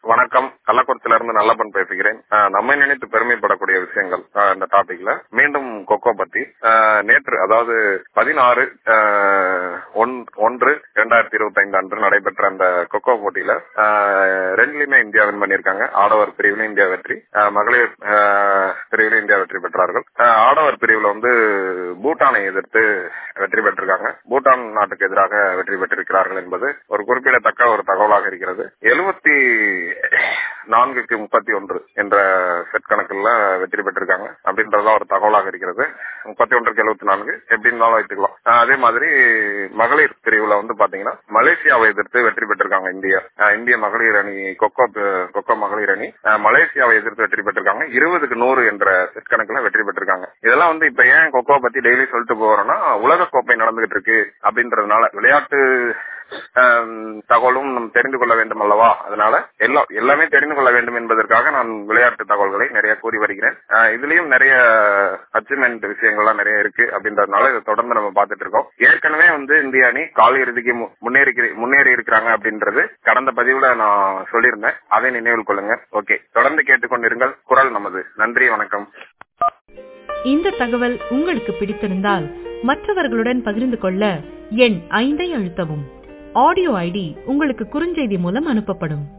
வணக்கம். கள்ளக்குறிச்சியில இருந்து நல்லப்பன் பேசுகிறேன். நம்மை நினைத்து பெருமைப்படக்கூடிய விஷயங்கள் இந்த டாபிக்ல மீண்டும் கொக்கோ பத்தி. நேற்று அதாவது 16/1/2025 அன்று நடைபெற்ற அந்த கொக்கோ போட்டியில ரெண்டுலயுமே இந்தியா வின் பண்ணிருக்காங்க. ஆடவர் பிரிவில் இந்தியா வெற்றி, மகளிர் பிரிவில் இந்தியா வெற்றி பெற்றார்கள். ஆடவர் பிரிவுல வந்து பூட்டானை எதிர்த்து வெற்றி பெற்றிருக்காங்க. பூட்டான் நாட்டுக்கு எதிராக வெற்றி பெற்றிருக்கிறார்கள் என்பது ஒரு குறிப்பிடத்தக்க ஒரு தகவலாக இருக்கிறது. 74-31 என்ற செட் கணக்குல வெற்றி பெற்றிருக்காங்க அப்படின்றதா ஒரு தகவலாக இருக்கிறது. 31-74 எப்படி இருந்தாலும் வைத்துக்கலாம். அதே மாதிரி மகளிர் பிரிவுல வந்து பாத்தீங்கன்னா மலேசியாவை எதிர்த்து வெற்றி பெற்றிருக்காங்க. இந்திய மகளிர் அணி கொக்கோ மகளிர் அணி மலேசியாவை எதிர்த்து வெற்றி பெற்றிருக்காங்க. 20-100 என்ற செட் கணக்குல வெற்றி பெற்றிருக்காங்க. இதெல்லாம் வந்து இப்ப ஏன் கொக்கோ பத்தி டெய்லி சொல்லிட்டு போறோம்னா, உலக கோப்பை நடந்துகிட்டு இருக்கு அப்படின்றதுனால விளையாட்டு தகவலும் நம்ம தெரிந்து கொள்ள வேண்டும் அல்லவா? அதனால எல்லாமே தெரிந்து கொள்ள வேண்டும் என்பதற்காக நான் விளையாட்டு தகவல்களை நிறைய கூறி வருகிறேன். இதுலயும் நிறைய அச்சீவ்மெண்ட் விஷயங்கள்லாம் நிறைய இருக்கு அப்படின்றதுனால இதை தொடர்ந்து நம்ம பார்த்துட்டு இருக்கோம். ஏற்கனவே வந்து இந்திய அணி கால் இறுதிக்கு முன்னேறி இருக்கிறாங்க அப்படின்றது கடந்த பதிவுல நான் சொல்லியிருந்தேன். அதை நினைவில் கொள்ளுங்க. ஓகே, தொடர்ந்து கேட்டுக்கொண்டிருங்கள். குரல் நமது. நன்றி, வணக்கம். இந்த தகவல் உங்களுக்கு பிடித்திருந்தால் மற்றவர்களுடன் பகிர்ந்து கொள்ள எண் 5 அழுத்தவும். ஆடியோ ஐடி உங்களுக்கு குறுஞ்செய்தி மூலம் அனுப்பப்படும்.